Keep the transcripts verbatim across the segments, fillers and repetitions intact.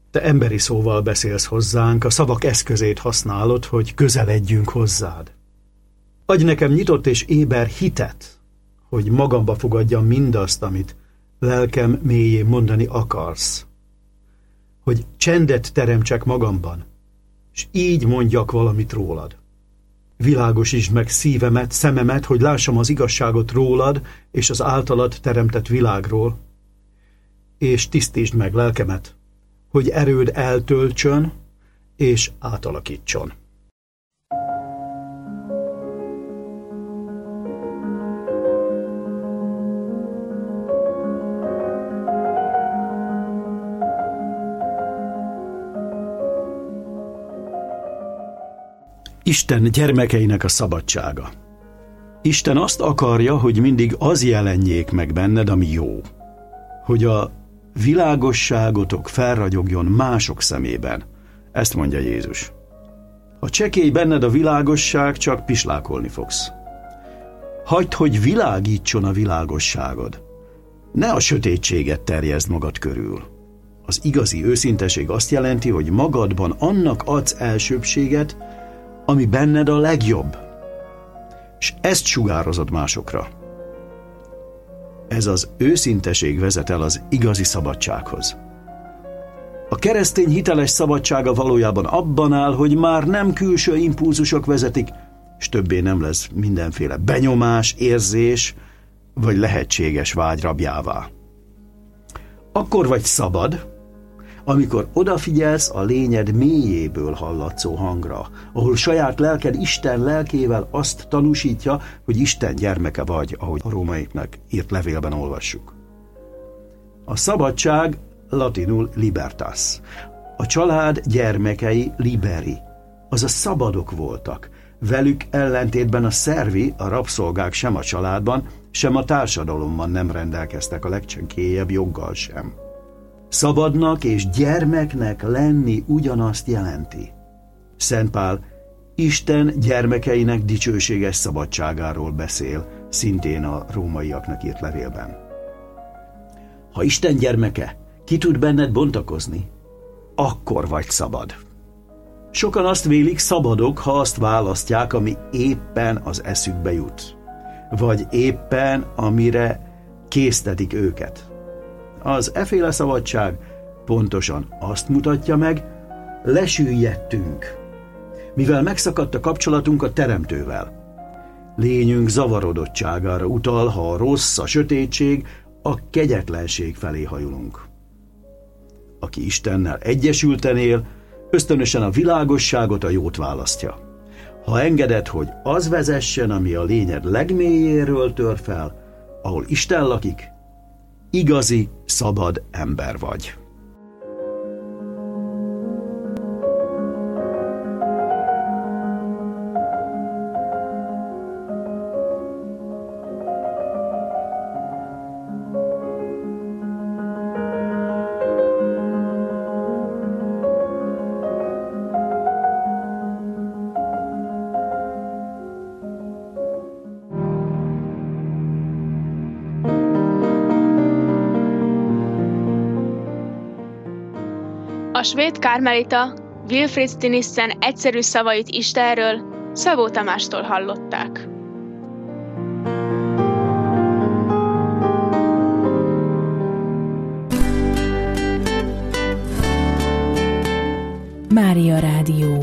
Te emberi szóval beszélsz hozzánk, a szavak eszközét használod, hogy közeledjünk hozzád. Adj nekem nyitott és éber hitet, hogy magamba fogadjam mindazt, amit lelkem mélyén mondani akarsz. Hogy csendet teremtsek magamban, és így mondjak valamit rólad. Világosítsd meg szívemet, szememet, hogy lássam az igazságot rólad és az általad teremtett világról, és tisztítsd meg lelkemet, hogy erőd eltöltsön és átalakítson. Isten gyermekeinek a szabadsága. Isten azt akarja, hogy mindig az jelenjék meg benned, ami jó. Hogy a világosságotok felragyogjon mások szemében. Ezt mondja Jézus. Ha csekély benned a világosság, csak pislákolni fogsz. Hagyd, hogy világítson a világosságod. Ne a sötétséget terjeszd magad körül. Az igazi őszinteség azt jelenti, hogy magadban annak adsz elsőbbséget, ami benned a legjobb, és ezt sugározod másokra. Ez az őszinteség vezet el az igazi szabadsághoz. A keresztény hiteles szabadsága valójában abban áll, hogy már nem külső impulzusok vezetik, és többé nem lesz mindenféle benyomás, érzés, vagy lehetséges vágy rabjává. Akkor vagy szabad, amikor odafigyelsz a lényed mélyéből hallatszó hangra, ahol saját lelked Isten lelkével azt tanúsítja, hogy Isten gyermeke vagy, ahogy a rómaiaknak írt levélben olvassuk. A szabadság latinul libertas. A család gyermekei liberi, azaz szabadok voltak. Velük ellentétben a szervi, a rabszolgák sem a családban, sem a társadalomban nem rendelkeztek a legcsenkélyebb joggal sem. Szabadnak és gyermeknek lenni ugyanazt jelenti. Szent Pál Isten gyermekeinek dicsőséges szabadságáról beszél, szintén a rómaiaknak írt levélben. Ha Isten gyermeke ki tud benned bontakozni, akkor vagy szabad. Sokan azt vélik, szabadok, ha azt választják, ami éppen az eszükbe jut, vagy éppen amire késztetik őket. Az eféle szabadság pontosan azt mutatja meg, lesüllyedtünk, mivel megszakadt a kapcsolatunk a Teremtővel. Lényünk zavarodottságára utal, ha a rossz, a sötétség, a kegyetlenség felé hajulunk. Aki Istennel egyesülten él, ösztönösen a világosságot, a jót választja. Ha engeded, hogy az vezessen, ami a lényed legmélyéről tör fel, ahol Isten lakik, igazi, szabad ember vagy. A svéd kármelita Wilfrid Stinissen egyszerű szavait Istenről Szabó Tamástól hallották. Mária Rádió.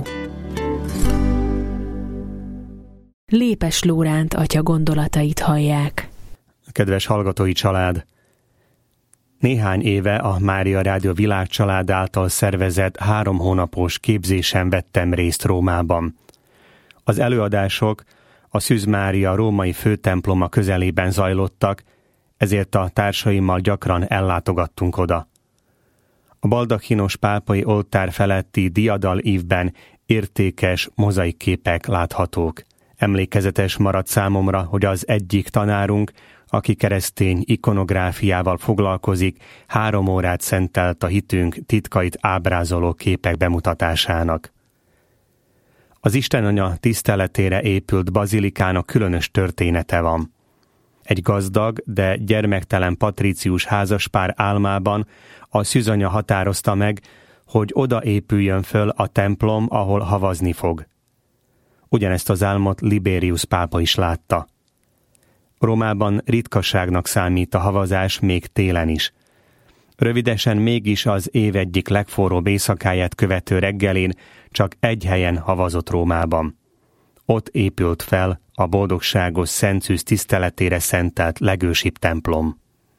Lépes Lóránt atya gondolatait hallják. Kedves hallgatói család! Néhány éve a Mária Rádió Világcsalád által szervezett három hónapos képzésen vettem részt Rómában. Az előadások a Szűz Mária római főtemploma közelében zajlottak, ezért a társaimmal gyakran ellátogattunk oda. A baldachinos pápai oltár feletti diadalívben értékes mozaikképek láthatók. Emlékezetes maradt számomra, hogy az egyik tanárunk, aki keresztény ikonográfiával foglalkozik, három órát szentelt a hitünk titkait ábrázoló képek bemutatásának. Az Istenanya tiszteletére épült bazilikának különös története van. Egy gazdag, de gyermektelen patrícius házaspár álmában a szűzanya határozta meg, hogy oda épüljön föl a templom, ahol havazni fog. Ugyanezt az álmot Liberius pápa is látta. Rómában ritkaságnak számít a havazás még télen is. Rövidesen mégis az év egyik legforróbb éjszakáját követő reggelén csak egy helyen havazott Rómában. Ott épült fel a boldogságos Szent Szűz tiszteletére szentelt legősibb templom.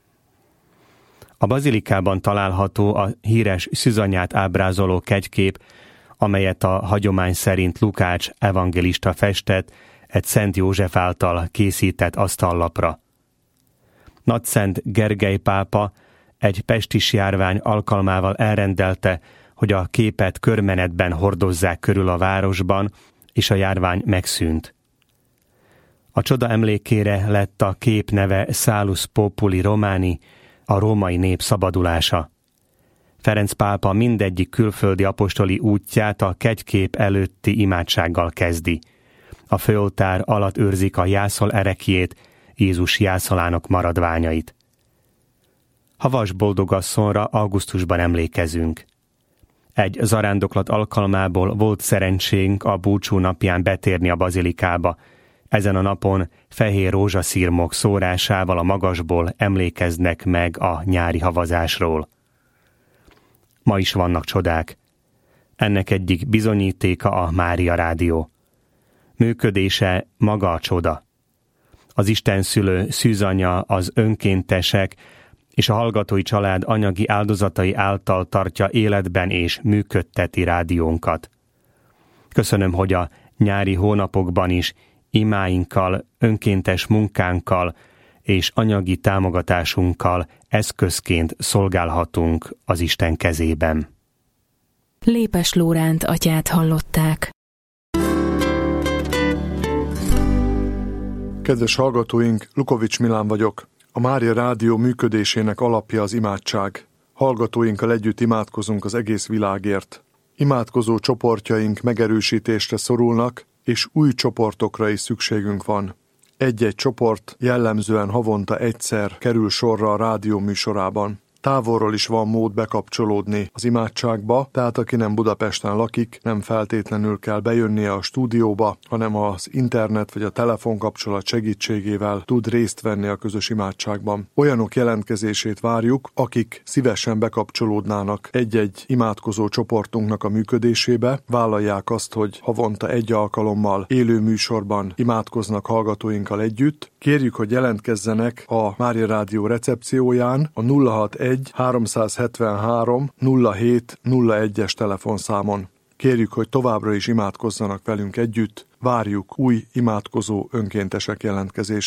A bazilikában található a híres szűzanyját ábrázoló kegykép, amelyet a hagyomány szerint Lukács evangélista festett egy Szent József által készített asztallapra. Nagyszent Gergely pápa egy pestis járvány alkalmával elrendelte, hogy a képet körmenetben hordozzák körül a városban, és a járvány megszűnt. A csoda emlékére lett a kép neve Salus Populi Romani, a római nép szabadulása. Ferenc pápa mindegyik külföldi apostoli útját a kegykép előtti imádsággal kezdi. A főoltár alatt őrzik a jászol erekjét, Jézus jászolának maradványait. Havas boldogasszonyra augusztusban emlékezünk. Egy zarándoklat alkalmából volt szerencsénk a búcsú napján betérni a bazilikába. Ezen a napon fehér rózsaszirmok szórásával a magasból emlékeznek meg a nyári havazásról. Ma is vannak csodák. Ennek egyik bizonyítéka a Mária Rádió. Működése maga a csoda. Az istenszülő szűzanya, az önkéntesek és a hallgatói család anyagi áldozatai által tartja életben és működteti rádiónkat. Köszönöm, hogy a nyári hónapokban is imáinkkal, önkéntes munkánkkal és anyagi támogatásunkkal eszközként szolgálhatunk az Isten kezében. Lépes Lóránt atyát hallották. Kedves hallgatóink, Lukovics Milán vagyok. A Mária Rádió működésének alapja az imádság. Hallgatóinkkal együtt imádkozunk az egész világért. Imádkozó csoportjaink megerősítésre szorulnak, és új csoportokra is szükségünk van. Egy-egy csoport jellemzően havonta egyszer kerül sorra a rádió műsorában. Távolról is van mód bekapcsolódni az imádságba, tehát aki nem Budapesten lakik, nem feltétlenül kell bejönnie a stúdióba, hanem az internet vagy a telefonkapcsolat segítségével tud részt venni a közös imádságban. Olyanok jelentkezését várjuk, akik szívesen bekapcsolódnának egy-egy imádkozó csoportunknak a működésébe, vállalják azt, hogy havonta egy alkalommal élő műsorban imádkoznak hallgatóinkkal együtt. Kérjük, hogy jelentkezzenek a Mária Rádió recepcióján a nulla hatvanegy háromszázhetvenhárom nulla hét nulla egyes telefonszámon. Kérjük, hogy továbbra is imádkozzanak velünk együtt, várjuk új imádkozó önkéntesek jelentkezését.